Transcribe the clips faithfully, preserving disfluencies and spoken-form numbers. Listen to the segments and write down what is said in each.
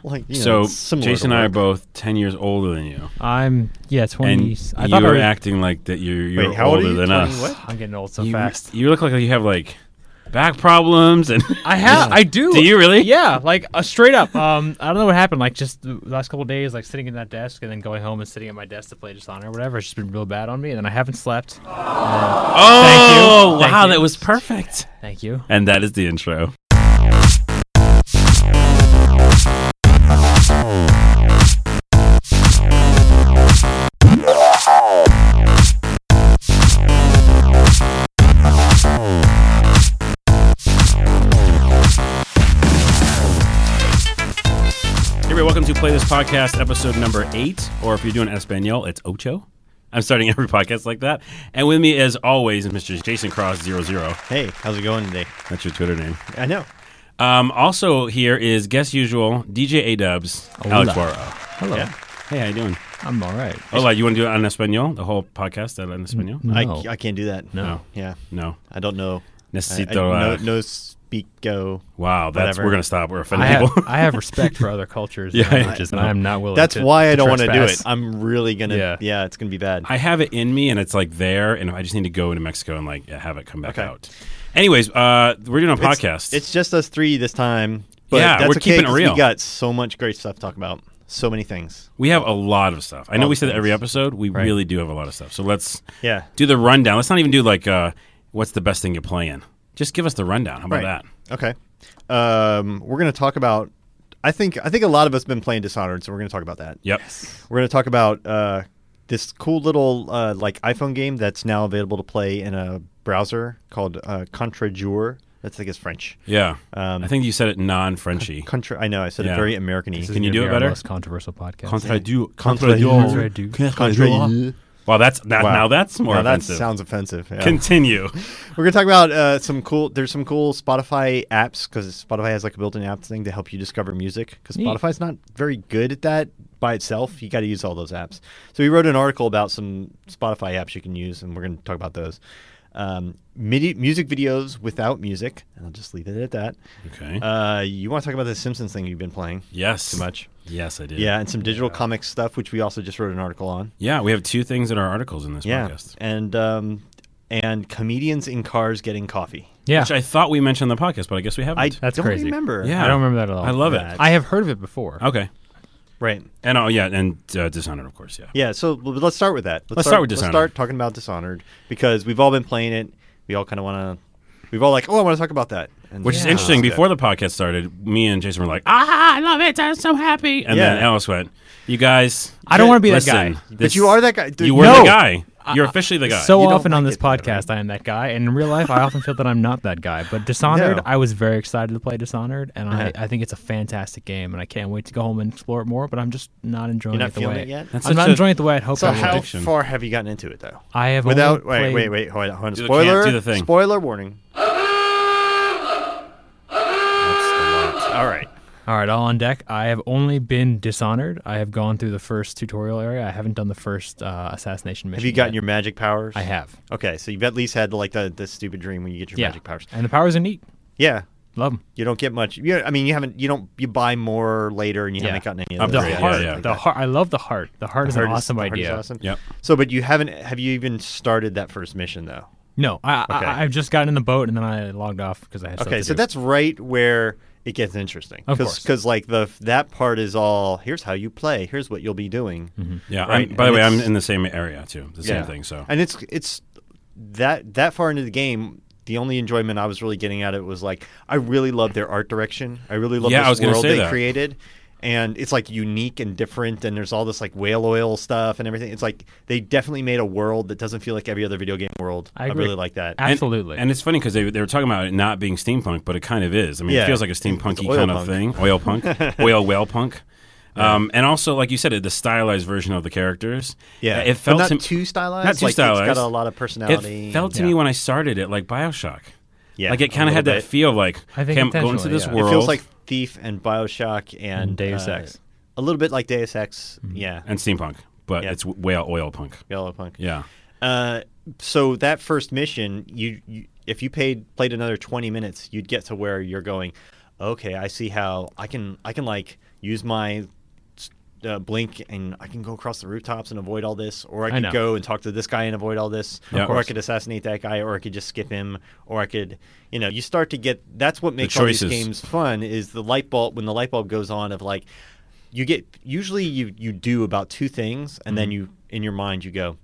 like, you know, so Jason and I are both ten years older than you. I'm yeah twenty. And I thought you're I was, acting like that you're, you're Wait, how old older are you? than twenty us. What? I'm getting old so you, fast. You look like you have like back problems and I have. I do. Do you really? Yeah, like uh, straight up. Um, I don't know what happened. Like just the last couple of days, like sitting in that desk and then going home and sitting at my desk to play Dishonored or whatever. It's just been real bad on me, and then I haven't slept. Uh, Oh, Thank you. Thank wow, you. that was perfect. Thank you. And that is the intro. Welcome to Play This Podcast, episode number eight, or if you're doing Espanol, it's ocho. I'm starting every podcast like that. And with me, as always, is Mister Jason Cross zero zero. Hey, how's it going today? That's your Twitter name. I know. Um, also here is, guest usual, D J A-Dubs, Alex Guaro. Hello. Yeah. Hey, how you doing? I'm all right. Hola, you want to do it on Espanol? The whole podcast en Espanol? No. I, I can't do that. No. Yeah. No. I don't know. Necesito... I, I, uh, no, no speak go. wow, that's whatever. we're going to stop. We're I offending have, people. I have respect for other cultures Yeah, and I languages, and know. I am not willing That's to why I to don't want to do it. trespass. I'm really going to. Yeah. Yeah. it's going to be bad. I have it in me, and it's like there, and I just need to go into Mexico and like have it come back Okay. out. Anyways, uh, we're doing a It's- podcast. It's just us three this time. But Yeah, that's we're okay, keeping it 'cause real. We got so much great stuff to talk about. So many things. We have a lot of stuff. I know All we said that things. every episode. We Right. really do have a lot of stuff. So let's Yeah. do the rundown. Let's not even do like uh, what's the best thing you're playing. Just give us the rundown. How about Right. that? Okay. Um, we're going to talk about. I think I think a lot of us have been playing Dishonored, so we're going to talk about that. Yep. We're going to talk about uh, this cool little uh, like iPhone game that's now available to play in a browser called uh, Contre-Jour. That's I guess French. Yeah. Um, I think you said it non-Frenchy. Contra. I know I said Yeah. it very American-y. This is Can you gonna do be it our better? most controversial podcast. Contre-du- Contre-jour. Contre-jour. Contre-jour. Well, that's that. Wow. Now that's more Now that offensive. sounds offensive. Yeah. Continue. We're gonna talk about uh, some cool. There's some cool Spotify apps because Spotify has like a built-in app thing to help you discover music. Because Neat. Spotify's not very good at that by itself. You got to use all those apps. So we wrote an article about some Spotify apps you can use, and we're gonna talk about those. Um, midi- music videos without music, and I'll just leave it at that. Okay. Uh, you want to talk about the Simpsons thing you've been playing? yes. Too much. Yes, I did. Yeah, and some digital comics stuff, which we also just wrote an article on. Yeah, we have two things in our articles in this Yeah, podcast. and um, and comedians in cars getting coffee. Yeah, Which I thought we mentioned in the podcast, but I guess we haven't. I That's don't crazy. remember. Yeah. I don't remember that at all. I love it. That. I have heard of it before. Okay. Right. And oh yeah, and uh, Dishonored, of course. Yeah. Yeah, so well, let's start with that. Let's start with Dishonored. Let's start talking about Dishonored because we've all been playing it. We all kind of want to. We've all like, oh, I want to talk about that. And Which is Yeah. interesting. Good. Before the podcast started, me and Jason were like, "Ah, I love it! I'm so happy!" And then Yeah. Alice went, "You guys, I don't want to be listen, that guy. but this- you are that guy. Dude, You were No. the guy. You're officially the guy." So You don't often on like this it, though, podcast, right? I am that guy, and in real life, I often feel that I'm not that guy. But Dishonored, No. I was very excited to play Dishonored, and Uh-huh. I, I think it's a fantastic game, and I can't wait to go home and explore it more. But I'm just not enjoying You're not it the feeling way it yet. That's I'm such not a- enjoying it the way I'd hope So I would. how addiction. far have you gotten into it though? I have Without only wait, played, wait, wait, hold on, hold on. Do the Spoiler, can- do the thing. spoiler warning. That's a lot. All right. All right, all on deck. I have only been Dishonored. I have gone through the first tutorial area. I haven't done the first uh, assassination mission. Have you gotten yet. your magic powers? I have. Okay, so you've at least had like the, the stupid dream when you get your Yeah, magic powers. and the powers are neat. Yeah, Love them. you don't get much. You, I mean, you haven't. You don't. You buy more later, and you Yeah. haven't gotten any Upgrade, of The those. yeah, heart, yeah. Like the that. heart. I love the heart. The heart The is an heart awesome the heart is idea. awesome. Yep. So, but you haven't. Have you even started that first mission though? No, I, Okay. I I've just gotten in the boat and then I logged off because I had stuff Okay, to so do. that's right where it gets interesting. Of course. because like the that part is all. Here's how you play. Here's what you'll be doing. Mm-hmm. Yeah. Right, I'm, by the and way, I'm it's- in the same area too. The same Yeah. thing. So And it's it's that that far into the game. The only enjoyment I was really getting at it was like I really love their art direction. I really love Yeah, this I was gonna world say they that. created. And it's like unique and different, and there's all this like whale oil stuff and everything. It's like they definitely made a world that doesn't feel like every other video game world. I agree. really like that. Ab- Absolutely. And, and it's funny because they, they were talking about it not being steampunk, but it kind of is. I mean, Yeah. it feels like a steampunky It's oil kind of punk. thing. Oil punk. Oil whale punk. Um, and also, like you said, the stylized version of the characters. Yeah, It felt but not to, too stylized. not too like, stylized. It's got a lot of personality. It felt to Yeah. me when I started it like Bioshock. yeah, Like it a kind of had little that bit. feel of like, I think okay, I'm going into intentionally, this yeah. world. It feels like Thief and Bioshock and, And Deus uh, Ex. A little bit like Deus Ex. Yeah, and steampunk, but Yeah. it's whale oil punk. Yellow Punk. Yeah. Uh, so that first mission, you, you if you paid played another twenty minutes, you'd get to where you're going. Okay, I see how I can I can like use my uh, blink and I can go across the rooftops and avoid all this, or I I could know. go and talk to this guy and avoid all this, Yeah. Of or I course. could assassinate that guy, or I could just skip him, or I could, you know, you start to get. That's what makes all these choices. games fun. Is the light bulb when the light bulb goes on of like, you get usually you you do about two things, and Mm-hmm. then you in your mind you go.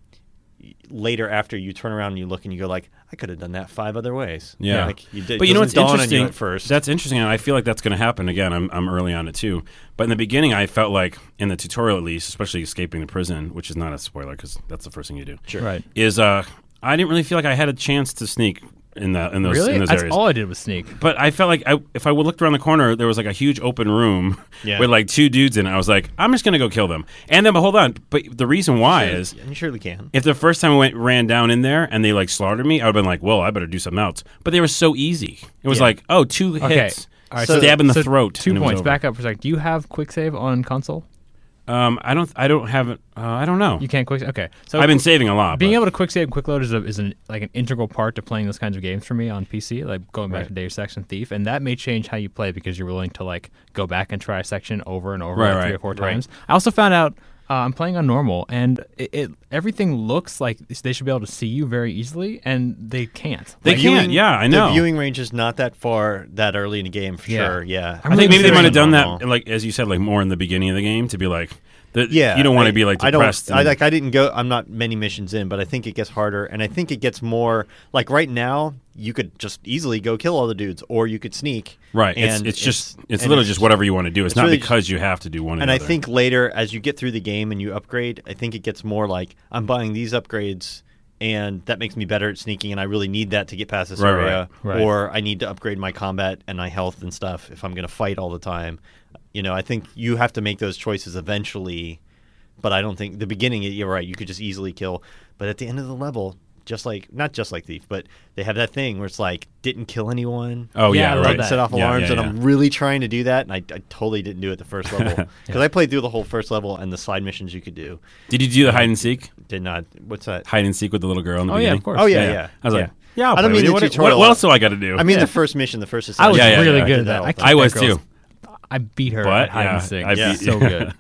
Later, after you turn around and you look and you go like, I could have done that five other ways. Yeah. like you did, But you know what's doesn't dawn on interesting? you at first. That's interesting, and I feel like that's going to happen again. I'm I'm early on it too, but in the beginning, I felt like in the tutorial at least, especially escaping the prison, which is not a spoiler because that's the first thing you do. Sure. Right. Is uh, I didn't really feel like I had a chance to sneak in the in those Really? in those That's areas. all I did was sneak. But I felt like I, if I looked around the corner, there was like a huge open room Yeah. with like two dudes in it. I was like, I'm just going to go kill them. And then, but hold on. But the reason why Sure, is you surely can. if the first time I went ran down in there and they like slaughtered me, I would have been like, well, I better do something else. But they were so easy. It was Yeah. like, oh, two Okay. hits, All right, So- stab in the so throat. Two and it was points. over. Back up for a second. Do you have quick save on console? Um, I don't. I don't have it. Uh, I don't know. You can't quick. Okay, so I've been saving a lot. being but- able to quick save and quick load is, a, is an like an integral part to playing those kinds of games for me on P C. Like going back Right. to Deus Ex and Thief, and that may change how you play because you're willing to like go back and try a section over and over Right, like three right, or four right. times. I also found out uh, I'm playing on normal, and it, it everything looks like they should be able to see you very easily, and they can't. They The can't. viewing- Yeah, I know. The viewing range is not that far that early in the game for Yeah. sure. Yeah, I'm I think maybe they considering might have done that, normal. like as you said, like more in the beginning of the game to be like, the, Yeah, you don't want I- to be like I depressed. don't. I and- like. I didn't go. I'm not many missions in, but I think it gets harder, and I think it gets more. Like right now, you could just easily go kill all the dudes, or you could sneak. right. It's, and it's just it's and literally just whatever you want to do. It's, it's not really because you have to do one. or And the I other. think later, as you get through the game and you upgrade, I think it gets more like I'm buying these upgrades, and that makes me better at sneaking, and I really need that to get past this Right, area, right, right. or I need to upgrade my combat and my health and stuff if I'm going to fight all the time. You know, I think you have to make those choices eventually, but I don't think the beginning. You're right; you could just easily kill, but at the end of the level. Just like not just like Thief, but they have that thing where it's like didn't kill anyone. Oh Yeah, yeah, I love right. Didn't that. set off Yeah, alarms, yeah, and yeah. I'm really trying to do that, and I, I totally didn't do it the first level because I played through the whole first level and the side missions you could do. Did you do the hide and seek? Did not. What's that? Hide and seek with the little girl in the Oh, yeah, beginning. of course. Oh yeah, yeah. I was like, yeah. yeah, I'll I don't play with mean you. the what, tutorial. what, what else do I got to do? I mean Yeah. the first mission, the first. I was Yeah, yeah, really yeah. good I at did that. all I, the I I was that too. girl's- I beat her But, at hide yeah, and seek. I Yeah. beat- So good.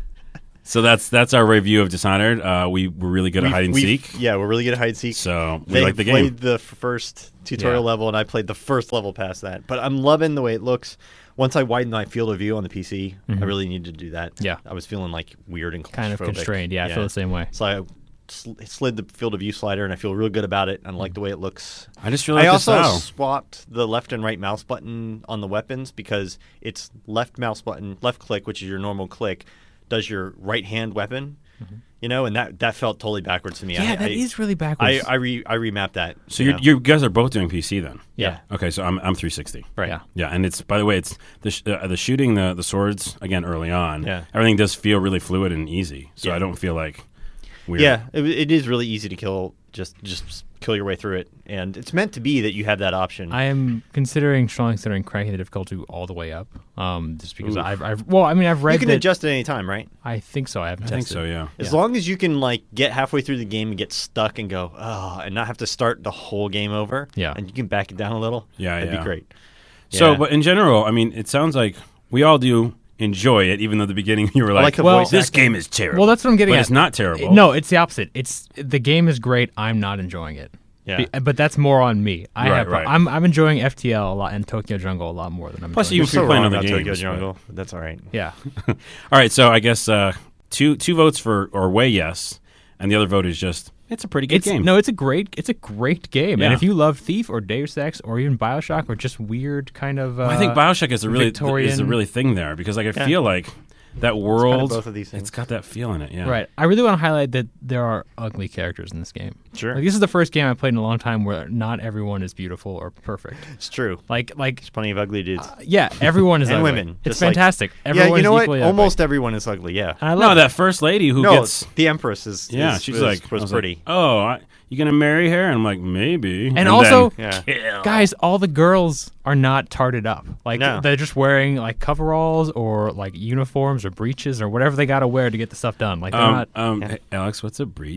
So that's that's our review of Dishonored. Uh, we were really good at We've- hide and we've- seek. Yeah, we're really good at hide and seek. So we they like the played game. the f- first tutorial Yeah. level, and I played the first level past that. But I'm loving the way it looks. Once I widened my field of view on the P C, I really needed to do that. Yeah. I was feeling like weird and Kind of claustrophobic. constrained. Yeah, I feel the same way. So I sl- slid the field of view slider, and I feel real good about it. And I like the way it looks. I just really like I the also style. swapped the left and right mouse button on the weapons because it's left mouse button, left click, which is your normal click, does your right hand weapon. You know, and that, that felt totally backwards to me. Yeah, I, that I, is really I backwards. I, re, I remapped that. So you you know? you guys are both doing P C then. yeah. Okay, so I'm I'm three sixty. right. Yeah. Yeah, and it's by the way, it's the sh- uh, the shooting the the swords again early on. Yeah. everything does feel really fluid and easy. So Yeah. I don't feel like weird. Yeah, it, it is really easy to kill. Just just kill your way through it, and it's meant to be that you have that option. I am considering, strongly considering cranking the difficulty all the way up. Um, just because Oof. I've, I've, well, I mean, I've read you can that. adjust at any time, right? I think so. I haven't I think tested. so. Yeah. As Yeah. long as you can like get halfway through the game and get stuck and go, oh, and not have to start the whole game over. Yeah. and you can back it down a little. Yeah, that'd yeah. be great. So, Yeah. but in general, I mean, it sounds like we all do enjoy it, even though at the beginning you were like, like the Well, voice "This acting. game is terrible." Well, that's what I'm getting but at. it's not terrible. No, it's the opposite. It's the game is great. I'm not enjoying it. Yeah. Be- but that's more on me. I Right, have. right. I'm I'm enjoying F T L a lot and Tokyo Jungle a lot more than I'm. Plus enjoying you You're this. can so play wrong other about Tokyo games, but- Jungle. But that's all right. Yeah. All right, so I guess uh, two two votes for or way yes, and the other vote is just it's a pretty good It's game. no, it's a great, it's a great game, Yeah. and if you love Thief or Deus Ex or even Bioshock or just weird kind of, uh, I think Bioshock is a really Victorian- is a really thing there because like I Yeah. feel like that world, both of these things. it's got that feel in it. Yeah, right. I really want to highlight that there are ugly characters in this game. Sure. Like, this is the first game I played in a long time where not everyone is beautiful or perfect. It's true. Like, like, There's plenty of ugly dudes. yeah, everyone is And ugly. women, It's just like- fantastic. yeah, Everyone you know is what? equally ugly. Almost everyone is ugly. Yeah. And I love No, it. that first lady who no, gets the Empress is. yeah, is- she's was, like was I was pretty. Like, oh, I, you gonna marry her? And I'm like maybe. And also- then, Yeah. kill. Guys, all the girls are not tarted up. Like No. they're just wearing like coveralls or like uniforms or breeches or whatever they got to wear to get the stuff done. Like they're Um, not. um, Yeah. hey, Alex, what's a breach?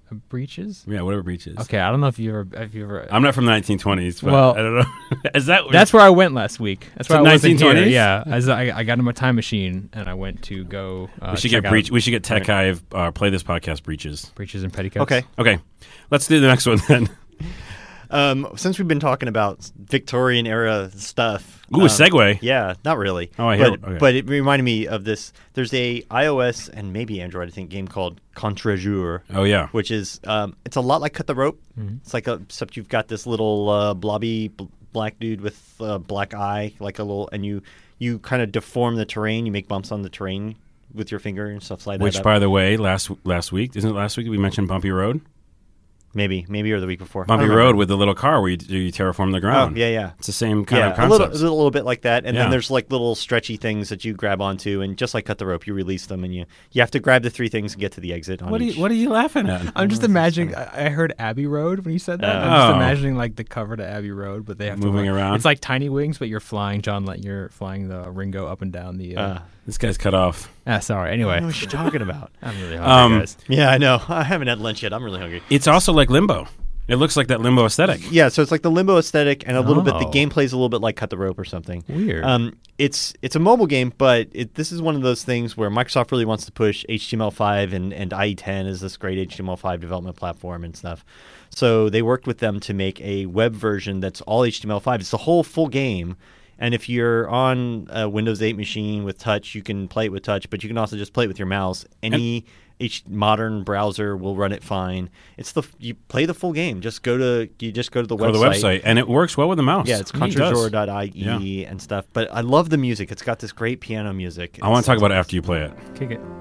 Breaches? Yeah, whatever Breach is. Okay, I don't know if you ever if you ever. I'm not from the nineteen twenties, but Well, I don't know. Is that That's where I went last week. That's To where I was in nineteen twenties? Yeah, as I, I got in my time machine and I went to go. Uh, we should check get out Breach. We should get Tech Hive uh, play this podcast Breaches. Breaches and petticoats. Okay. Okay, let's do the next one then. Um, since we've been talking about Victorian era stuff. Ooh, um, a segue. Yeah, not really. Oh, I hear- but, okay. but it reminded me of this. There's a iOS and maybe Android, I think, game called Contre-Jour, Oh yeah. which is um, it's a lot like Cut the Rope. Mm-hmm. It's like a, except you've got this little uh, blobby bl- black dude with a black eye, like a little, and you you kind of deform the terrain. You make bumps on the terrain with your finger and stuff like that. Which, up. by the way, last last week isn't it last week we mentioned Bumpy Road? maybe maybe or the week before. I Bumpy don't Road remember. with the little car where you, you terraform the Oh ground. yeah, yeah. It's the same kind yeah, of a little, concept. a little bit like that, and Yeah. then there's like little stretchy things that you grab onto, and just like Cut the Rope, you release them, and you you have to grab the three things and get to the exit. On What are each. you What are you laughing at? I'm just imagining. I I heard Abbey Road when you said that. I'm Oh. just imagining like the cover to Abbey Road, but they have Moving to, like- around? It's like Tiny Wings, but you're flying John. Let you're flying the Ringo up and down the. Uh, Uh, This guy's cut off. ah, sorry. I Anyway, don't know what you're talking about. I'm really hungry, Um, guys. Yeah, I know. I haven't had lunch yet. I'm really hungry. It's also like Limbo. It looks like that Limbo aesthetic. Yeah, so it's like the Limbo aesthetic, and a little bit the Oh. gameplay's a little bit like Cut the Rope or something. Weird. Um, it's it's a mobile game, but it, this is one of those things where Microsoft really wants to push H T M L five and and I E ten is this great H T M L five development platform and stuff. So they worked with them to make a web version that's all H T M L five. It's the whole full game. And if you're on a Windows eight machine with touch, you can play it with touch, but you can also just play it with your mouse. Any H- modern browser will run it fine. It's the you play the full game. Just go to you just go to the Go website. to the website, and it works well with the mouse. Yeah, it's I mean, it does. contrajour dot I E Yeah. and stuff. But I love the music. It's got this great piano music. I want to talk It's- about it after you play it. Kick it.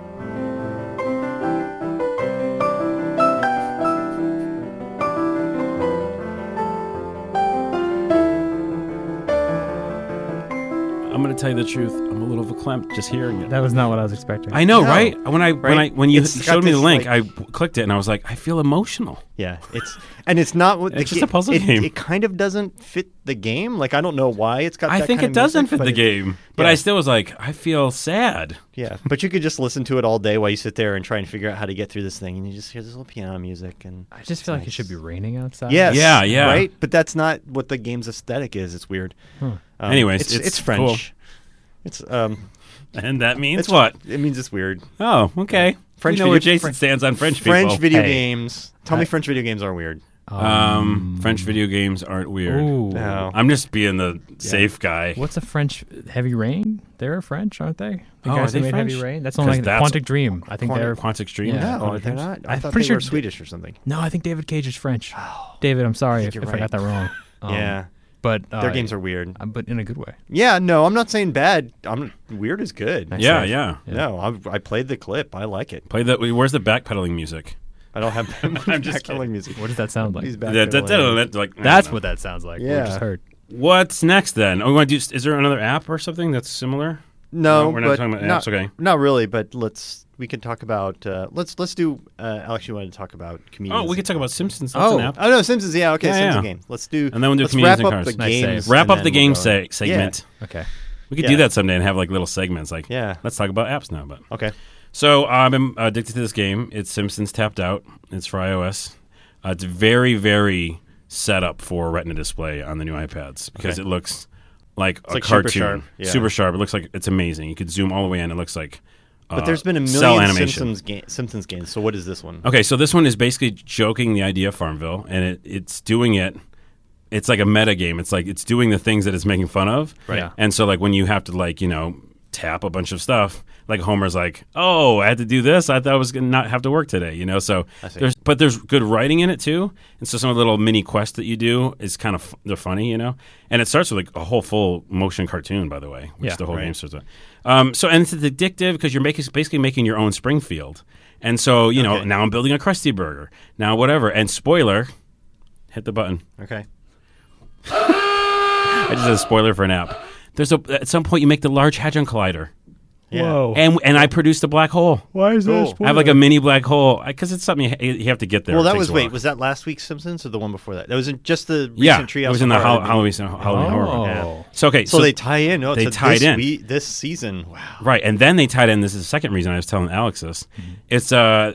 I'm going to tell you the truth. I'm a little verklempt just hearing it. That was not what I was expecting. I know, No. right? When I when I Right? when you It's got showed me the this, link, like- I w- clicked it and I was like, I feel emotional. Yeah, it's and it's not what the It's just ga- a puzzle it, game. It kind of doesn't fit the game. Like I don't know why it's got. I that think kind it of doesn't music, fit but the it- game, but yeah. I still was like, I feel sad. Yeah, but you could just listen to it all day while you sit there and try and figure out how to get through this thing, and you just hear this little piano music and. I just feel like it should be raining outside. Yes. Yeah, yeah. Right, but that's not what the game's aesthetic is. It's weird. Um, Anyways, it's, it's it's French. cool. It's um. And that means It's what? It means it's weird. Oh, okay. French we know where video- Jason Fr- stands on French people. French video Hey. games. Tell me French video games are weird. Um, French video games aren't weird. Ooh. No. I'm just being the safe guy. What's a French Heavy Rain? They're French, aren't they? The Oh, guys are they who made Heavy French? Rain. That's 'Cause only like that's- Quantic Dream. I think Quantic- they're Quantic Dream? Yeah. No, Quantic they're Dreams. not. I I'm thought pretty they were sure- Swedish or something. No, I think David Cage is French. David, I'm sorry if, you're if I right. got that wrong. Um, yeah, but uh, their games are weird. uh, but in a good way. Yeah, no, I'm not saying bad. I'm weird is good. Nice. Yeah, Nice. yeah. No, I, I played the clip. I like it. Play that. Where's the backpedaling music? I don't have I'm just kidding. backpedaling music. What does that sound like? He's That- that- backpedaling. that- like, I That's don't know. what that sounds like. Yeah. We just heard. What's next then? Oh, we want to do. Is there another app or something that's similar? No, No, we're not but talking about not, apps, okay. Not really, but let's we can talk about uh, let's let's do. Uh, Alex, you wanted to talk about comedians? Oh, we could talk about Simpsons. That's Oh. an app. Oh no, Simpsons. Yeah, okay, Yeah, Simpsons yeah. game. Let's do. And then we'll do let's comedians wrap and up cars. the Nice games. save. Wrap and up the then game we'll go se- in. segment. Okay. We could Yeah. do that someday and have like little segments. Like, Yeah. let's talk about apps now. But Yeah. Okay. so uh, I'm addicted to this game. It's Simpsons Tapped Out. It's for iOS. Uh, it's very, very set up for Retina display on the new iPads because Okay. it looks like a like super cartoon, sharp, yeah. super sharp. It looks like it's amazing. You could zoom all the way in. It looks like. Uh, But there's been a cell million animation. Simpsons ga- Simpsons games. So what is this one? Okay, so this one is basically joking the idea of Farmville, and it, it's doing it. It's like a meta game. It's like it's doing the things that it's making fun of. Right. Yeah. And so, like when you have to, like you know, tap a bunch of stuff, like Homer's like, "Oh, I had to do this. I thought I was gonna not have to work today." You know. So I see. there's, but there's good writing in it too. And so some of the little mini quests that you do is kind of they're funny, you know. And it starts with like a whole full motion cartoon, by the way, which Yeah, the whole right. game starts with. Um, so and it's addictive because you're making basically making your own Springfield. And so you know Okay. now I'm building a Krusty Burger. Now whatever. And spoiler, hit the button. Okay. I just said a spoiler for an app. There's a at some point you make the Large Hadron Collider, Yeah. Whoa. and and I produced a black hole. Why is Cool. I have like a mini black hole because it's something you, ha- you have to get there. Well, It that takes was a wait. while. Was that last week's Simpsons or the one before that? That was in just the recent yeah, Treehouse it was in of the Horror. Hall- Halloween Halloween horror. Oh. Yeah. So okay, So, they tie in. Oh, they it's a tied this in. we- this season. Wow. right, and then they tied in. This is the second reason I was telling Alex this. It's uh,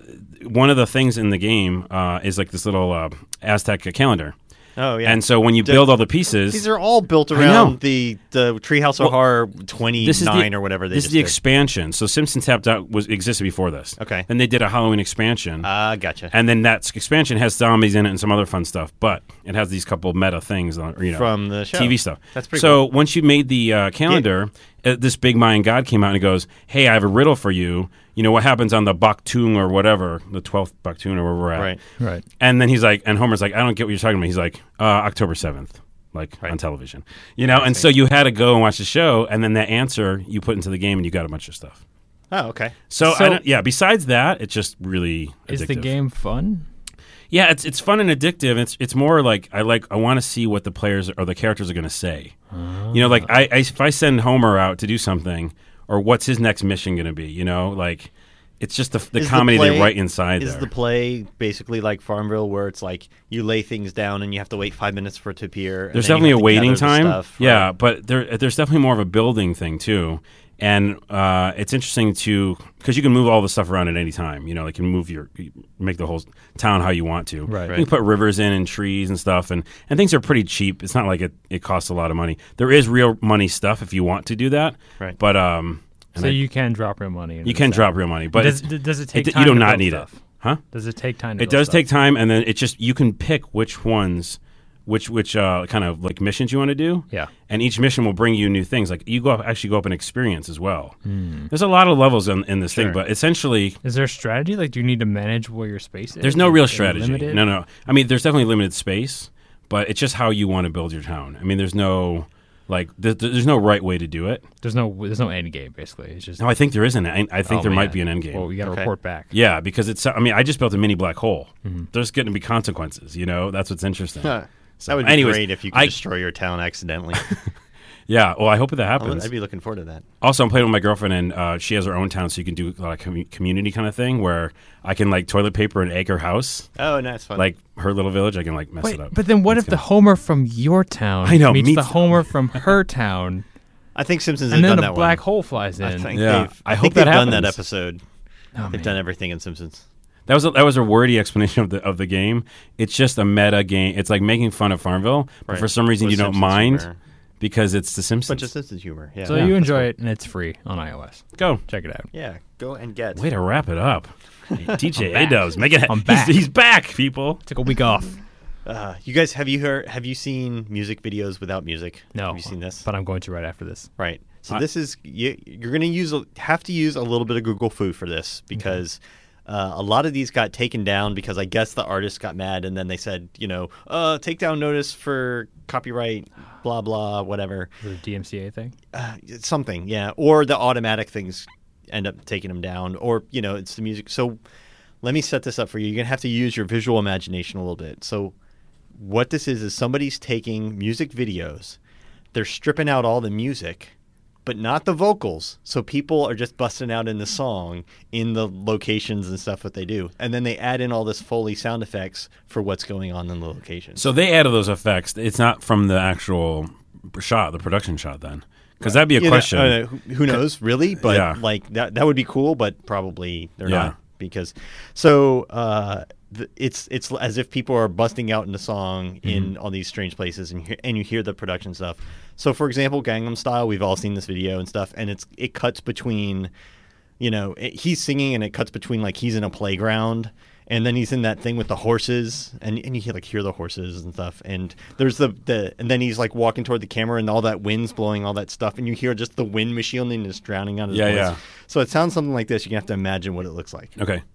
one of the things in the game uh, is like this little uh, Aztec calendar. Oh yeah. And so when you D- build all the pieces, These are all built I know. around the the Treehouse of Well, Horror this is twenty-nine the, or whatever they This just is the did. expansion. So Simpsons Tapped Out was existed before this. Okay. Then they did a Halloween expansion. Ah, gotcha. And then that expansion has zombies in it and some other fun stuff, but it has these couple meta things, on, you know, From the show. T V stuff. That's pretty so cool. once you made the uh, calendar, uh, this big Mayan god came out and he goes, "Hey, I have a riddle for you. You know what happens on the Baktung or whatever, the twelfth Baktung or where we're at." Right. Right. And then he's like, and Homer's like, "I don't get what you're talking about." He's like, uh, "October seventh." Like Right. on television, you know, and so you had to go and watch the show, and then that answer you put into the game, and you got a bunch of stuff. Oh, okay. So, So- I don't, yeah. Besides that, it's just really Is the addictive. game fun? Yeah, it's it's fun and addictive. It's it's more like I like I want to see what the players or the characters are going to say. You know, like I, I if I send Homer out to do something, or what's his next mission going to be? You know, like it's just the, the Is comedy play- they write inside Is there. the play basically like Farmville, where it's like you lay things down and you have to wait five minutes for it to appear? and There's then you definitely a have to waiting gather the time. stuff, right? Yeah, but there there's definitely more of a building thing too. And uh, it's interesting to because you can move all the stuff around at any time. You know, like you can move your make the whole town how you want to. Right. You can put rivers in and trees and stuff, and, and things are pretty cheap. It's not like it, it costs a lot of money. There is real money stuff if you want to do that. Right. But um, and So I- you can drop real money. into you the can set. drop real money, but does, it's, does it take it, time you do to not build need stuff? it, huh? Does it take time to It build does stuff? take time, and then it just you can pick which ones, which which uh, kind of like missions you want to do. Yeah. And each mission will bring you new things. Like you go up, actually go up and experience as well. There's a lot of levels in, in this thing, Sure. but essentially Is there a strategy? Like, do you need to manage where your space is? there's no Is real it strategy. limited? No, no. I mean, there's definitely limited space, but it's just how you want to build your town. I mean, there's no like th- th- there's no right way to do it. There's no. There's no end game. Basically, it's just. No, I think there is an. I I think Oh, there might man. be an end game. Well, we got to Okay. report back. Yeah, because it's. I mean, I just built a mini black hole. Mm-hmm. There's going to be consequences. You know, that's what's interesting. Huh. So, That would be anyways, great if you could I- destroy your town accidentally. Yeah, well, I hope that I would- happens. I'd be looking forward to that. Also, I'm playing with my girlfriend, and uh, she has her own town, so you can do like a commu- community kind of thing where I can like toilet paper and egg her house, Oh, nice fun. like her little village. I can like mess Wait, it up. but then what It's if the gonna- Homer from your town I know, meets, meets- the Homer from her town, I think Simpsons and have then done a that black one. hole flies in? I think Yeah. they've, I I hope think that they've done that happens. episode. Oh, They've man. done everything in Simpsons. That was a, that was a wordy explanation of the of the game. It's just a meta game. It's like making fun of Farmville, but Right. for some reason With you don't Simpsons mind humor. because it's the Simpsons. Bunch of Simpsons humor. Yeah. So Yeah, you that's enjoy cool. it, and it's free on iOS. Go. Check it out. yeah. Go and get. Way to wrap it up. D J I'm back. A-Dubs, make it. I'm he's- back. He's, back, people. Took a week off. Uh, you guys, have you heard? Have you seen music videos without music? No, Have you seen this? But I'm going to right after this. Right. So I- this is you, you're going to use a, have to use a little bit of Google Foo for this because uh, a lot of these got taken down because I guess the artist got mad and then they said, you know, uh, take down notice for copyright, blah blah, whatever, The D M C A thing. uh, something, yeah, or the automatic things end up taking them down, or you know, it's the music. So let me set this up for you. You're gonna have to use your visual imagination a little bit. So what this is is somebody's taking music videos, they're stripping out all the music, but not the vocals. So people are just busting out in the song in the locations and stuff that they do. And then they add in all this Foley sound effects for what's going on in the location. So they added those effects. It's not from the actual shot, the production shot, then, because that'd be a You know, question. uh, who, who knows, really? But Yeah. like that that would be cool, but probably they're Yeah. not because so uh, th- it's it's as if people are busting out in the song Mm-hmm. in all these strange places, and you hear, and you hear the production stuff. So for example, Gangnam Style, we've all seen this video and stuff, and it's it cuts between, you know, it, he's singing and it cuts between like he's in a playground. And then he's in that thing with the horses, and and you hear like hear the horses and stuff. And there's the, the and then he's like walking toward the camera, and all that wind's blowing all that stuff, and you hear just the wind machine and just drowning out his Yeah, voice. yeah. So it sounds something like this. You have to imagine what it looks like. Okay.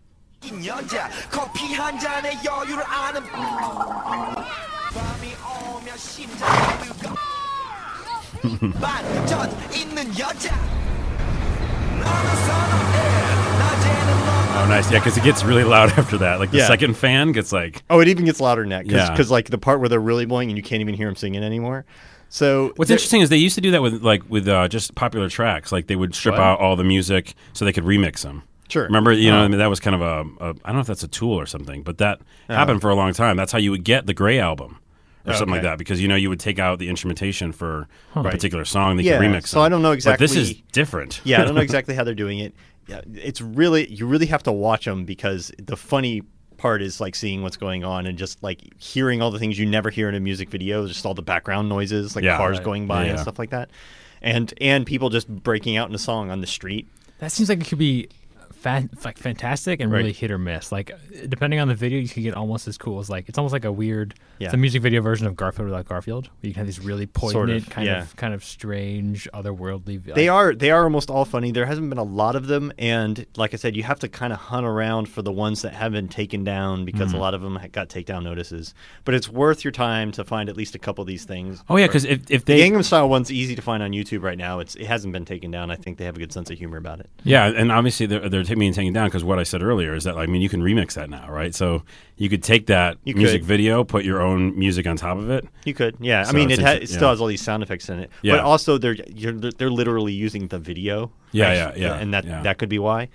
여자 커피 한 잔에 여유를 아는 밤이 오면 심장이 뜨거 반전 있는 여자 너는 선호해 낮에는 너 Oh, nice. Yeah, because it gets really loud after that. Like the Yeah. second fan gets like. Oh, it even gets louder than that Yeah. because like the part where they're really blowing and you can't even hear him singing anymore. So What's there- interesting is they used to do that with like with uh, just popular tracks. Like they would strip What? out all the music so they could remix them. Sure. Remember, you know, Oh. I mean, that was kind of a, a. I don't know if that's a tool or something, but that Oh. happened for a long time. That's how you would get the Gray album or something like Okay. that, because you know you would take out the instrumentation for a Right. particular song. They Yeah, could remix. so them. I don't know But this is exactly- different. Yeah, I don't know exactly how they're doing it. yeah, it's really you really have to watch them because the funny part is like seeing what's going on and just like hearing all the things you never hear in a music video, just all the background noises, like Yeah. cars Right. going by Yeah. and stuff like that, and and people just breaking out in a song on the street. That seems like it could be fan- like fantastic and Right. really hit or miss. Like depending on the video, you could get almost as cool as like it's almost like a weird, Yeah. it's a music video version of Garfield Without Garfield. Where you can have these really poignant, of, kind yeah. of kind of strange, otherworldly. Like, They are they are almost all funny. There hasn't been a lot of them, and like I said, you have to kind of hunt around for the ones that haven't been taken down because a lot of them ha- got takedown notices. But it's worth your time to find at least a couple of these things. Oh yeah, because if, if The they Gangnam Style one's easy to find on YouTube right now. It's it hasn't been taken down. I think they have a good sense of humor about it. yeah, and obviously they're they're taking being taken down because what I said earlier is that I mean you can remix that now, right? So you could take that You music could. video, put your own music on top of it. You could, yeah. I So mean, it's it, ha- inter- it still yeah. has all these sound effects in it, Yeah. but also they're you're, they're literally using the video. Yeah, right? yeah, yeah, and that yeah. that could be why.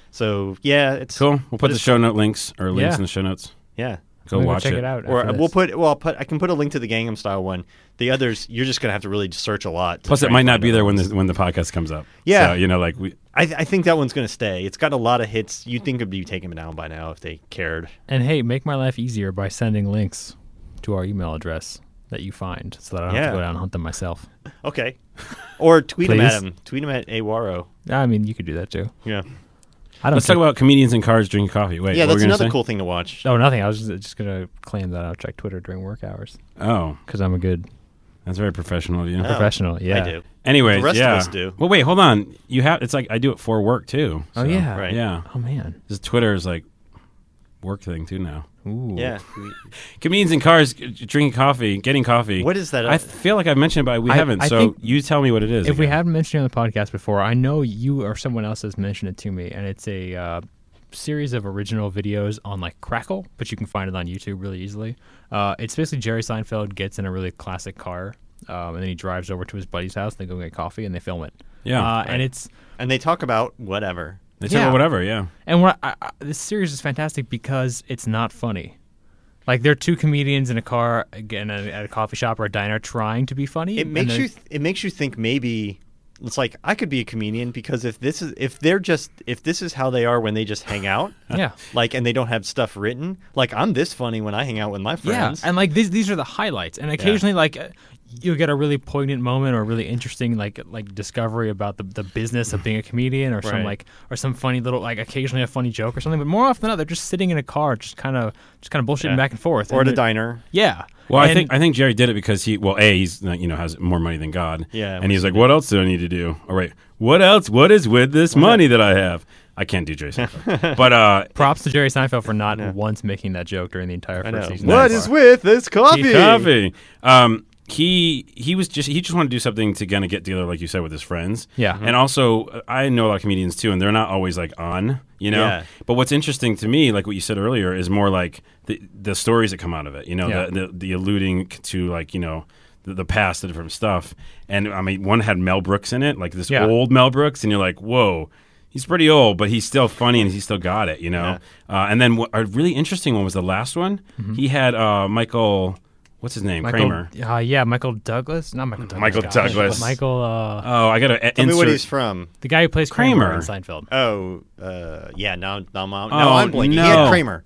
So yeah, it's Cool. We'll put the it's show note links or links Yeah. in the show notes. Yeah. Go I'm gonna watch check it. it, out. Or after we'll this. put well, I'll put I can put a link to the Gangnam Style one. The others, you're just gonna have to really search a lot. to Plus, try it might and not find be there other when ones. the when the podcast comes up. Yeah. So, you know, like we. I, I think that one's gonna stay. It's got a lot of hits. You'd think it'd be taken down by now if they cared. And hey, make my life easier by sending links to our email address that you find, so that I don't have Yeah. to go down and hunt them myself. Okay. Or tweet them at Please. him. Tweet him at Awaro. I mean, you could do that too. Yeah. I don't. Let's care- talk about comedians in cars drinking coffee. Wait, Yeah, what were that's we gonna another say? cool thing to watch. Oh, nothing. I was just, just gonna claim that I'll check Twitter during work hours Oh, because I'm a good that's very professional of you. Oh. professional. Yeah. I do. Anyways, The rest of yeah. us do. Well, wait, hold on. You have it's like I do it for work too. Oh so, yeah. Right. Yeah. Oh man. This Twitter is like work thing too now. Ooh. Yeah. Comedians in cars g- drinking coffee, getting coffee. What is that? I feel like I've mentioned it, but we I- haven't. I so think you tell me what it is. If we again. haven't mentioned it on the podcast before, I know you or someone else has mentioned it to me, and it's a uh, series of original videos on like Crackle, but you can find it on YouTube really easily. Uh, it's basically Jerry Seinfeld gets in a really classic car, um, and then he drives over to his buddy's house. They go get coffee, and they film it. Yeah, uh, right. and it's And they talk about whatever. they say yeah. whatever. Yeah. and what I, I, this series is fantastic because it's not funny. Like they're two comedians in a car again at a, at a coffee shop or a diner trying to be funny. It and makes they're- you. Th- it makes you think maybe it's like I could be a comedian because if this is if they're just if this is how they are when they just hang out, yeah. like and they don't have stuff written, like I'm this funny when I hang out with my friends. Yeah, and like these these are the highlights, and occasionally like uh, you'll get a really poignant moment or a really interesting like like discovery about the, the business of being a comedian or some Right. like or some funny little like occasionally a funny joke or something. But more often than not, they're just sitting in a car, just kind of just kind of bullshitting Yeah. back and forth, or at and a they're- diner. Yeah. Well, I And- think I think Jerry did it because he well, a he's uh, you know has more money than God. Yeah, and he's which like, what else do I need to do? All right, what else? What is with this money that I have? I can't do Jerry Seinfeld, but uh, props to Jerry Seinfeld for not Yeah. once making that joke during the entire I first know. season. What so is far. with this coffee? coffee. Um, he he was just he just wanted to do something to kind of get together, like you said, with his friends. Yeah. and also uh, I know a lot of comedians too, and they're not always like on, you know. Yeah. But what's interesting to me, like what you said earlier, is more like the the stories that come out of it. You know, Yeah. the, the the alluding to like you know. The, the past, the different stuff, and I mean, one had Mel Brooks in it, like this Yeah. old Mel Brooks, and you're like, "Whoa, he's pretty old, but he's still funny, and he's still got it," you know. Uh, and then wh- a really interesting one was the last one. He had uh, Michael, what's his name, Michael, Kramer. Uh, yeah, Michael Douglas, not Michael Douglas. Michael gosh. Douglas. Michael, uh, Oh, I got to Tell me insert. what he's from. the guy who plays Kramer, Kramer. in Seinfeld. Oh, uh, yeah. Now, now, now, Oh, now I'm blanking. He no. had Kramer.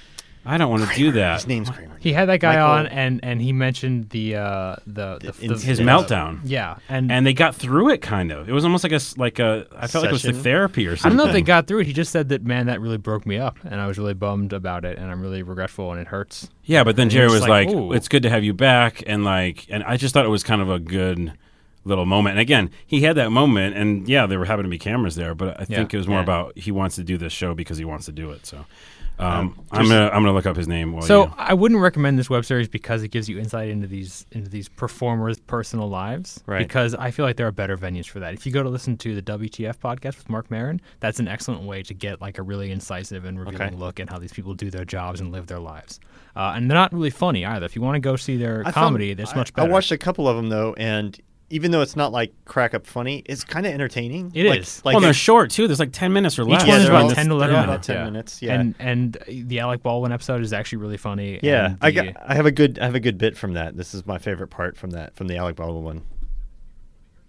I don't want to do that. His name's Kramer. He had that guy Michael- on, and, and he mentioned the uh, the, the, The- the His Yeah. meltdown, yeah, and, and they got through it. Kind of. It was almost like a s- like a. I felt like it was Session? like therapy or I something. don't know if they got through it. He just said that, man, that really broke me up, and I was really bummed about it, and I'm really regretful, and it hurts. Yeah, but then And he Jerry was was like, like, "Ooh." "It's good to have you back," and like, and I just thought it was kind of a good little moment. And again, he had that moment, and yeah, there were happened to be cameras there, but I think Yeah. it was more Yeah. about he wants to do this show because he wants to do it. So, um, Um, I'm gonna I'm gonna look up his name. While So you, I wouldn't recommend this web series because it gives you insight into these into these performers' personal lives. Right. Because I feel like there are better venues for that. If you go to listen to the W T F podcast with Mark Maron, that's an excellent way to get like a really incisive and revealing Okay. look at how these people do their jobs and live their lives. Uh, and they're not really funny either. If you want to go see their I comedy, found- that's I- much better. I watched a couple of them though, and even though it's not like crack up funny, it's kind of entertaining. It like, is. Like well, and they're it- short too. There's like ten minutes or less. Each one is they're about all- ten to they're eleven all minutes. about ten yeah. minutes, yeah. And and the Alec Baldwin episode is actually really funny. yeah, and I the- got. I have a good. I have a good bit from that. This is my favorite part from that from the Alec Baldwin one.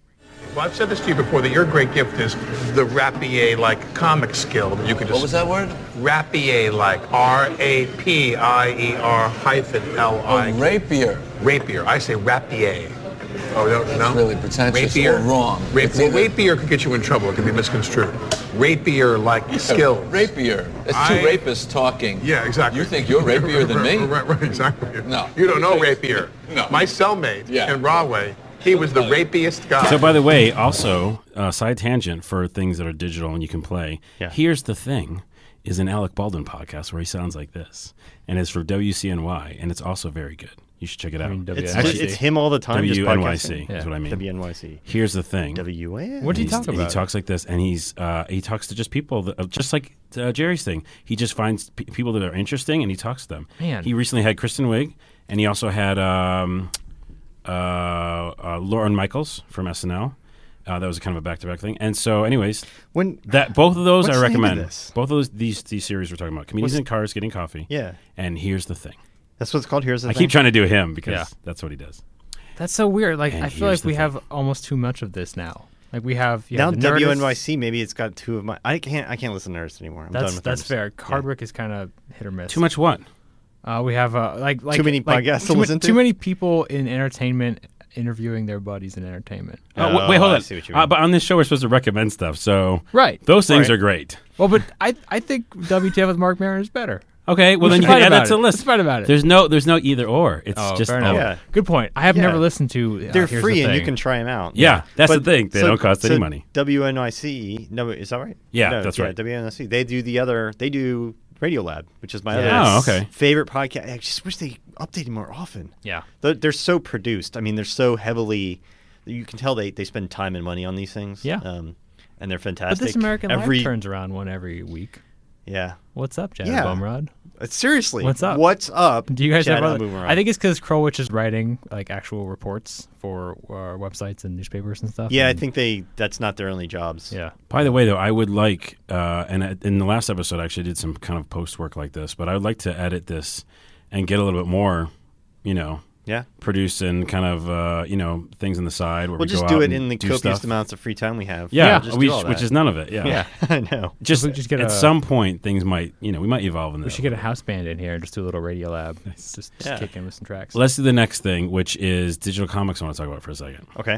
Well, I've said this to you before, that your great gift is the rapier-like comic skill that you could just... What was that word? Rapier-like, R A P I E R hyphen L I. Oh, rapier. Rapier. I say rapier. Oh, no, That's no? really pretentious Rapier? or wrong. Rapier. It's Well, either- rapier could get you in trouble. It could be misconstrued. Rapier-like skill. Rapier. It's two I- rapists talking. Yeah, exactly. You think you're rapier than me? Right, right, exactly. No. You don't know You think- rapier. No. My cellmate Yeah. in Rahway, he was the rapiest guy. So, by the way, also, uh, side tangent for things that are digital and you can play. Yeah. Here's the Thing is an Alec Baldwin podcast where he sounds like this. And it's for W C N Y, and it's also very good. You should check it out. mean W- It's, Actually, it's him all the time. just W N Y C podcasting. is Yeah. what I mean. W N Y C. Here's the Thing. W N. What did he He's- talk and about? He talks like this, and he's uh, he talks to just people, that, uh, just like uh, Jerry's thing. He just finds p- people that are interesting, and he talks to them. Man. He recently had Kristen Wiig, and he also had um, uh, uh, Lauren Michaels from S N L. Uh, that was kind of a back-to-back thing. And so, anyways, When that both of those What's I the name of recommend. this? Both of those these these series we're talking about. Comedians What's- in cars getting coffee. Yeah. And Here's the Thing. That's what it's called. Here's the I thing. keep trying to do him because Yeah. that's what he does. That's so weird. Like And I feel here's like we the have thing. almost too much of this now. Like we have you now have the Nerdist. W N Y C. Maybe it's got two of my. I can't. I can't listen to Nerdist anymore. I'm That's done with that's Nerdist. fair. Hardwick is kind of hit or miss. Too much what? Uh, we have uh, like like Too many like, podcasts to too, ma- listen to? Too many people in entertainment interviewing their buddies in entertainment. Oh, w- wait, Oh, hold I on. see what you Uh, mean. but on this show, we're supposed to recommend stuff. So Right. those things Right. are great. Well, but I I think W T F with Mark Maron is better. Okay, well We then should you can fight add about that to it. the list. Let's fight about it. There's no, there's no either or. It's Oh, just fair enough. oh. Yeah. Good point. I have Yeah. never listened to. Uh, They're Here's free the and you Thing. can try them out. Yeah, that's But- the thing. They so- don't cost any so money. W N Y C. No, is that right? Yeah, No, that's yeah, right. W N Y C. They do the other. They do Radiolab, which is my Yes. other Oh, okay. favorite podcast. I just wish they updated more often. Yeah. They're, they're so produced. I mean, they're so heavily. You can tell they, they spend time and money on these things. Yeah. Um, and they're But fantastic. This American every, Life turns around one every week. Yeah. What's up, Janet Yeah. Bumrod? Uh, Seriously. What's up? What's up? Do you guys have? Janet Other, Boomerang? I think it's because Krolwich is writing like actual reports for uh, websites and newspapers and stuff. Yeah, I and- think they. That's not their only jobs. Yeah. By the way, though, I would like, uh, and uh, in the last episode, I actually did some kind of post work like this, but I would like to edit this and get a little bit more, you know, Yeah. produce and kind of, uh, you know, things on the side where We'll we just go do out it and in the do copious stuff. amounts of free time we have. Yeah, We'll just we do sh- all which that. is none of it. Yeah, Yeah, I know. Just, we just get at a- some point, things might, you know, we might evolve in We this. should get a house band in here and just do a little radio lab. Just, just Yeah. kick in with some tracks. Let's do the next thing, which is digital comics. I want to talk about for a second. Okay.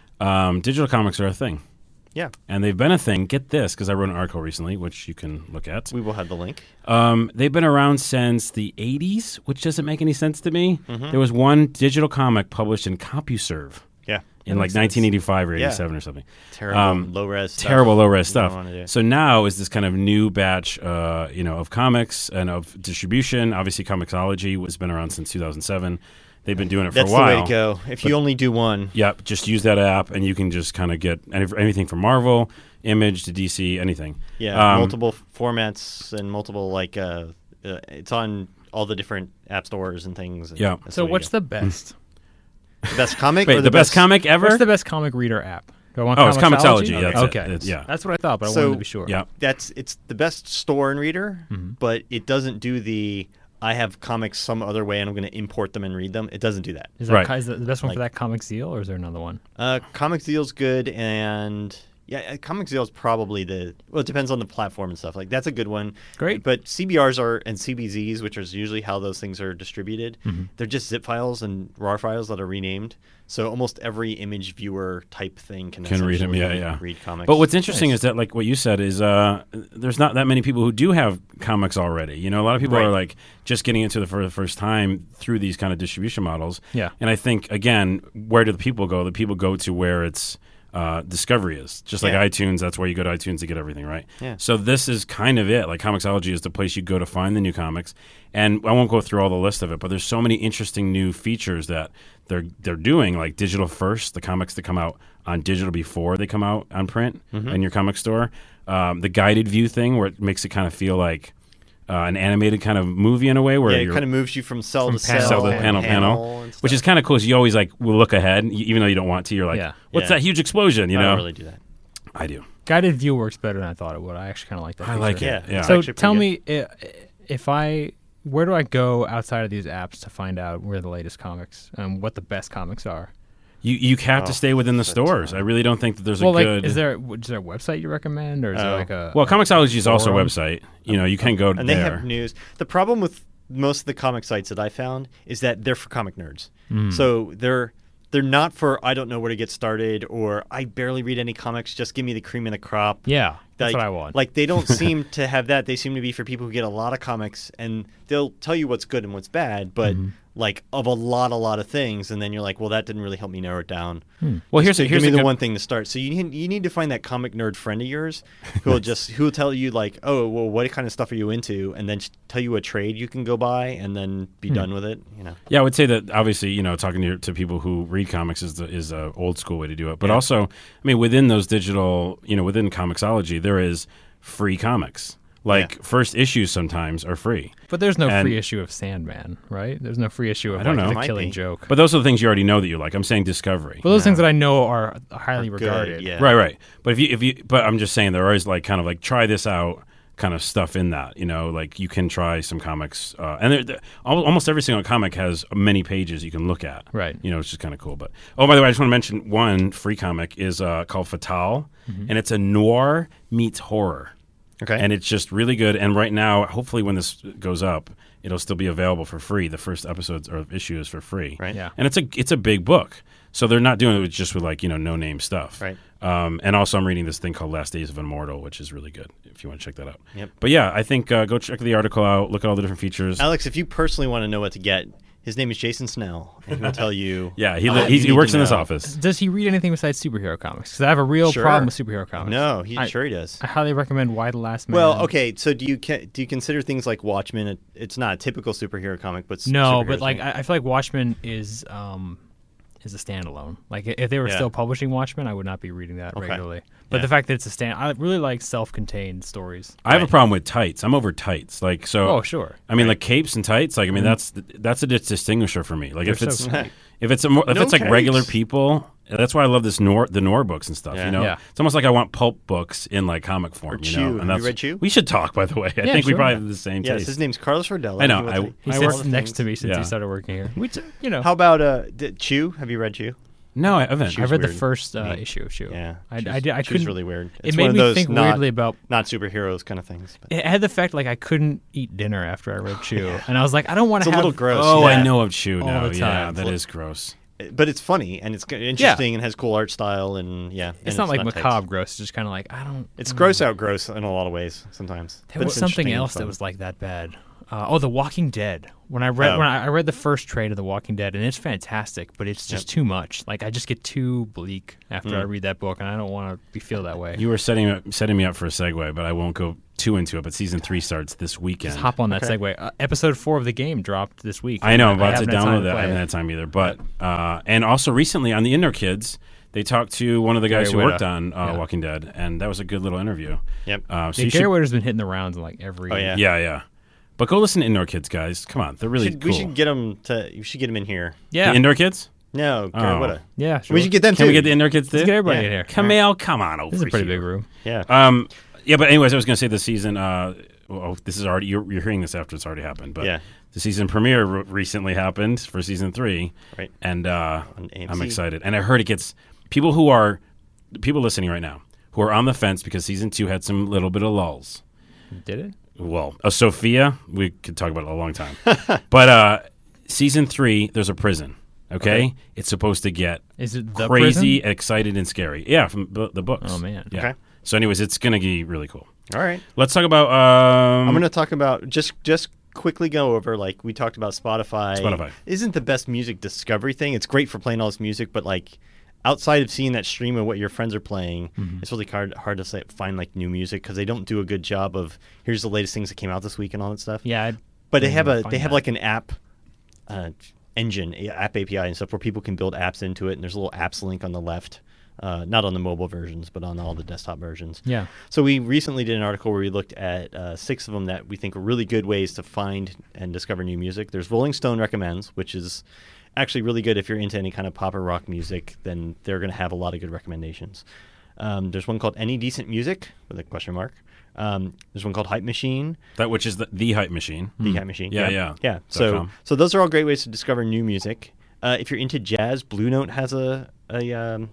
Um, digital comics are a thing, Yeah. and they've been a thing. Get this, because I wrote an article recently, which you can look at. We will have the link. Um, they've been around since the eighties, which doesn't make any sense to me. Mm-hmm. There was one digital comic published in CompuServe Yeah. in like makes sense. nineteen eighty-five or Yeah. eighty-seven or something. Terrible Um, low res. Terrible low res You don't stuff. wanna do. So now is this kind of new batch, uh, you know, of comics and of distribution. Obviously, Comixology has been around since two thousand seven. They've been doing it for That's a while. the way to go. If you only do one, Yep, just use that app, and you can just kind of get any, anything from Marvel, Image to D C, anything. yeah, Um, multiple formats and multiple like. Uh, uh, it's on all the different app stores and things. And Yeah. that's So way to what's go. the best? the best comic? Wait, or the, best, comic ever? What's the best comic reader app? Do I want Oh, it's Comixology? Comixology, Okay. that's it. okay. It's- yeah. That's what I thought, but I So- wanted to be sure. Yeah. That's it's the best store and reader, Mm-hmm. but it doesn't do the. I have comics some other way, and I'm going to import them and read them. It doesn't do that. Is that Right. ki- is the the best one for Like- that Comic Zeal, or is there another one? Uh, Comic Zeal's good, and yeah, uh, Comic Zeal's probably the. Well, it depends on the platform and stuff. Like that's a good one. Great. But C B Rs are and C B Zs, which is usually how those things are distributed. Mm-hmm. They're just zip files and R A R files that are renamed. So almost every image viewer type thing can Can read them, essentially yeah, yeah. Read comics. But what's interesting Nice. is that, like what you said, is uh, there's not that many people who do have comics already. You know, a lot of people Right. are like just getting into it for the first time through these kind of distribution models. Yeah. And I think again, where do the people go? The people go to where it's uh, discovery is. Just like Yeah. iTunes, that's where you go to iTunes to get everything, right? Yeah. So this is kind of it. Like Comixology is the place you go to find the new comics. And I won't go through all the list of it, but there's so many interesting new features that they're they're doing, like digital first, the comics that come out on digital before they come out on print Mm-hmm. in your comic store. Um, the guided view thing, where it makes it kind of feel like uh, an animated kind of movie in a way, where yeah, it you're kind of moves you from cell From to panel cell, cell to and panel, panel, and which is stuff. kind of cool. 'Cause you always like will look ahead, y- even though you don't want to. You're like, Yeah. what's Yeah. that huge explosion? You I know, don't really do that. I do. Guided view works better than I thought it would. I actually kind of like that. I feature. like it. Yeah. Yeah. So Actually tell pretty me, i- if I, where do I go outside of these apps to find out where the latest comics and what the best comics are? You you have Oh, to stay within the that's a stores. ton. I really don't think that there's Well, a like, good. is there is there a website you recommend, or is Oh. there like a well, Comixology is also a forum? website. You know, you can go And they there. have news. The problem with most of the comic sites that I found is that they're for comic nerds. Hmm. So they're they're not for I don't know where to get started or I barely read any comics. Just give me the cream of the crop. Yeah, that's Like, what I want. Like they don't seem to have that. They seem to be for people who get a lot of comics, and they'll tell you what's good and what's bad, but Mm-hmm. like of a lot, a lot of things, and then you're like, well, that didn't really help me narrow it down. Well, here's So a, here's give a me the good- one thing to start. So you need, you need to find that comic nerd friend of yours who will just who will tell you like, oh, well, what kind of stuff are you into, and then just tell you a trade you can go buy, and then be Hmm. done with it. You know. Yeah, I would say that obviously, you know, talking to, to people who read comics is the, is a old school way to do it. But Yeah. also, I mean, within those digital, you know, within Comixology, there is free comics. Like Yeah. first issues sometimes are free. But there's no And- free issue of Sandman, right? There's no free issue of I don't like, know. the Might Killing be. Joke. But those are the things you already know that you like. I'm saying Discovery. But those things that I know are highly Are good, regarded. yeah. Right, right. But if you if you but I'm just saying there is like kind of like try this out kind of stuff in that, you know, like you can try some comics uh, and there, there, al- almost every single comic has many pages you can look at. Right. You know, it's just kind of cool. But oh, by the way, I just want to mention one free comic is uh, called Fatale, and it's a noir meets horror. Okay. And it's just really good. And right now, hopefully, when this goes up, it'll still be available for free. The first episodes or issue is for free. Right. Yeah. And it's a it's a big book, so they're not doing it with just with like you know no name stuff. Right. Um, and also, I'm reading this thing called Last Days of Immortal, which is really good. If you want to check that out. Yep. But yeah, I think uh, go check the article out. Look at all the different features. Alex, if you personally want to know what to get, his name is Jason Snell, and he will tell you. yeah, he uh, li- you he's, he need works to in this know. office. Does he read anything besides superhero comics? Because I have a real Sure. problem with superhero comics. No, he I, sure he does. I highly recommend Why the Last Man. Well, okay. So do you ca- do you consider things like Watchmen? It, it's not a typical superhero comic, but s- No, superheroes, but like right? I, I feel like Watchmen is um is a standalone. Like i- if they were Yeah. still publishing Watchmen, I would not be reading that Okay. regularly. But Yeah. the fact that it's a stand, I really like self-contained stories. I have a Right. problem with tights. I'm over tights. Like so. Oh, sure. I mean, like capes and tights. Like I mean, that's that's a dis- distinguisher for me. Like if They're it's so tight. if it's a more, if No it's like regular capes. people. That's why I love this Nor the Nor books and stuff. Yeah. You know, Yeah. it's almost like I want pulp books in like comic form. Or you Chew. know, Have and you that's read Chew? we should talk. By the way, I Yeah, think we sure. probably have the same Yes, taste. his name's Carlos Rodella. I know, He will I- tell you He I all sits the next things. to me since Yeah. he started working here. Which you know, How about uh, did Chew? Have you read Chew? no, I haven't. Chew- I read the weird. first uh, Me. issue of Shoe. Yeah, I, Chew's- I, did, I Chew's couldn't. really weird. It It's made one of me those think not, weirdly about. not superheroes kind of things. But. It had the fact like I couldn't eat dinner after I read Chew, and I was like, I don't want It's to a have. little gross. Oh, yeah. I know of Chew All now. the Yeah, time. that is gross. But it's funny and it's g- interesting and has cool art style and yeah. It's and not like tight. macabre gross. It's just kind of like I don't. It's gross out gross in a lot of ways sometimes. There But was it's something interesting and else that fun. was like that bad. Uh, oh, The Walking Dead. When I read Oh. when I, I read the first trade of The Walking Dead, and it's fantastic, but it's just Yep. too much. Like I just get too bleak after Mm. I read that book, and I don't want to be feel that way. You were setting up, setting me up for a segue, but I won't go too into it. But season three starts this weekend. Just hop on that Okay. segue. Uh, episode four of the game dropped this week. I know. I'm about to haven't had time download that. I play haven't it. had time either. But uh, and also recently on the Indoor Kids, they talked to one of the guys Gary who Whitta. worked on uh, Yeah. Walking Dead, and that was a good little interview. Yep. Uh, so Yeah, you Gary should, Whitta's been hitting the rounds in like every. Oh, yeah. yeah, yeah. But go listen to Indoor Kids, guys. Come on, they're really Should- cool. We should get them to. You should get them in here. yeah, The Indoor Kids. No, Gary Oh. Whitta. yeah. Sure. We should get them Can too. we get the Indoor Kids? Let's too? get everybody Yeah. in here. Camille, come on over This is a pretty here. big room. Yeah. Um, yeah, but anyways, I was going to say the season. Uh, oh, this is already you're, you're hearing this after it's already happened, but Yeah. the season premiere re- recently happened for season three, Right. and uh, On A M C. I'm excited. And I heard it gets people who are people listening right now who are on the fence because season two had some little bit of lulls. Did it? Well, uh, Sophia, we could talk about it a long time, but uh, season three, there's a prison. Okay? Okay. It's supposed to get Is it the crazy, prison? excited, and scary. Yeah, from the, the books. Oh, man. Yeah. Okay. So, anyways, it's gonna be really cool. All right. Let's talk about. Um, I'm going to talk about just just quickly go over like we talked about Spotify. Spotify. Isn't the best music discovery thing. It's great for playing all this music, but like outside of seeing that stream of what your friends are playing, Mm-hmm. it's really hard hard to say, find like new music because they don't do a good job of here's the latest things that came out this week and all that stuff. Yeah, I But they didn't have even a find they have that. like an app uh, engine, a- app A P I and stuff where people can build apps into it, and there's a little apps link on the left. Uh, not on the mobile versions, but on all the desktop versions. Yeah. So we recently did an article where we looked at uh, six of them that we think are really good ways to find and discover new music. There's Rolling Stone Recommends, which is actually really good if you're into any kind of pop or rock music. Then they're going to have a lot of good recommendations. Um, there's one called Any Decent Music with a question mark. Um, there's one called Hype Machine. that, which is the, the hype machine. The Hype Machine. Yeah, yeah. yeah. Dot So, com. so those are all great ways to discover new music. Uh, if you're into jazz, Blue Note has a a um,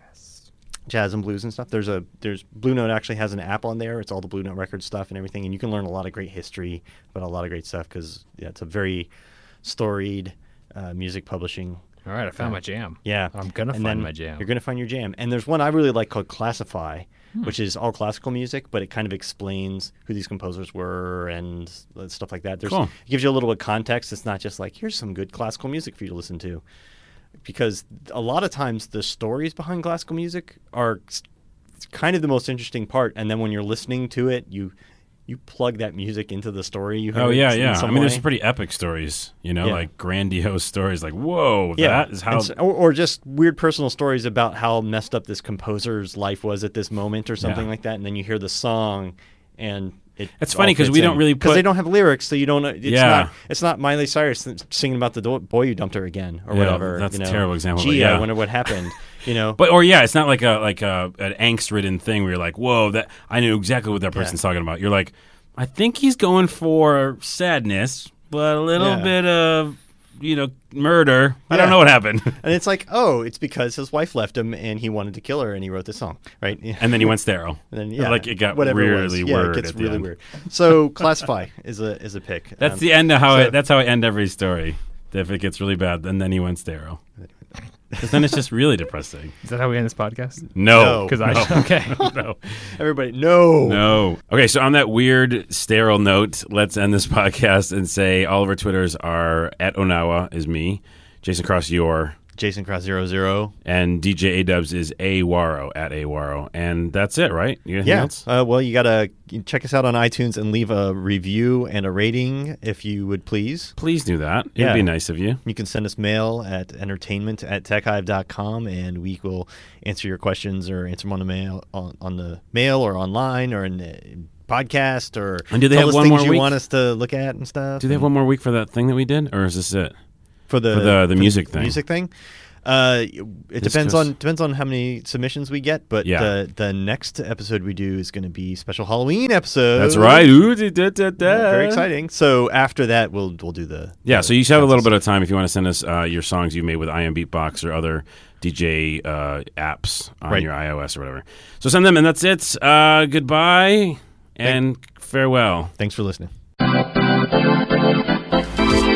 jazz and blues and stuff. There's a there's Blue Note actually has an app on there. It's all the Blue Note record stuff and everything, and you can learn a lot of great history about a lot of great stuff because yeah, it's a very storied uh, music publishing. All right, I found my jam. Yeah, I'm gonna and find then my jam. You're gonna find your jam, and there's one I really like called Classify, Hmm. which is all classical music, but it kind of explains who these composers were and stuff like that. There's, Cool. It gives you a little bit of context. It's not just like here's some good classical music for you to listen to, because a lot of times the stories behind classical music are s- kind of the most interesting part, and then when you're listening to it, you you plug that music into the story. You Oh heard yeah, in yeah. I some mean, there's way. some pretty epic stories, you know, Yeah. like grandiose stories. Like, whoa, Yeah, that is how. And s- or, or just weird personal stories about how messed up this composer's life was at this moment, or something Yeah. like that. And then you hear the song, and it. It's all funny 'cause fits we don't in. really because they put- don't have lyrics, so you don't. know. It's Yeah. not. It's not Miley Cyrus singing about the do- boy you dumped her again, or Yeah, whatever. that's you a know. terrible example, but Gee, yeah. I wonder what happened. You know. But or yeah, it's not like a like a an angst ridden thing where you're like, whoa, that I knew exactly what that Yeah. person's talking about. You're like, I think he's going for sadness, but a little Yeah. bit of you know murder. I Yeah. don't know what happened. and it's like, oh, it's because his wife left him, and he wanted to kill her, and he wrote this song, right? And then he went sterile. And then, yeah, like it got whatever it was. really yeah, weird it gets at the really end. weird. So Classify is a is a pick. That's Um, the end of how so- it, that's how I end every story. If it gets really bad, and then he went sterile. Because then it's just really depressing. Is that how we end this podcast? No, No. Because I no, okay. no, Everybody, no, no. Okay, so on that weird sterile note, let's end this podcast and say all of our Twitters are at Onawa is me, Jason Cross your, Jason Cross zero zero. and D J A Dubs is Awaro at Awaro, and that's it, right? You got anything Yeah. else? Uh, well, you gotta check us out on iTunes and leave a review and a rating if you would please. Please do that. It'd Yeah. be nice of you. You can send us mail at entertainment at techhive dot com, and we will answer your questions or answer them on the mail on, on the mail or online or in the podcast or And do they tell have us one things more you week? want us to look at and stuff. Do they have one more week for that thing that we did, or is this it? for the for the- the music thing? Music thing. Uh, it This depends goes- on depends on how many submissions we get, but Yeah. the the next episode we do is going to be special Halloween episode. That's right. Ooh, da, da, da, da. Yeah, very exciting. So after that, we'll we'll do the Yeah, the so you should have a little census. bit of time if you want to send us uh, your songs you made with I M Beatbox or other D J uh, apps on Right. your iOS or whatever. So send them, and that's it. Uh, goodbye and farewell. Thanks for listening.